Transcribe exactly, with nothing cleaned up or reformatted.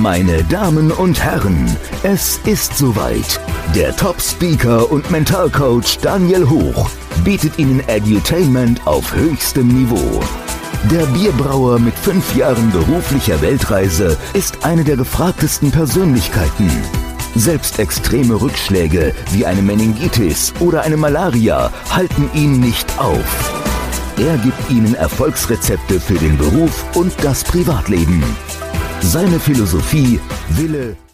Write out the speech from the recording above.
Meine Damen und Herren, es ist soweit. Der Top-Speaker und Mentalcoach Daniel Hoch bietet Ihnen Edutainment auf höchstem Niveau. Der Bierbrauer mit fünf Jahren beruflicher Weltreise ist eine der gefragtesten Persönlichkeiten. Selbst extreme Rückschläge wie eine Meningitis oder eine Malaria halten ihn nicht auf. Er gibt Ihnen Erfolgsrezepte für den Beruf und das Privatleben. Seine Philosophie: Wille,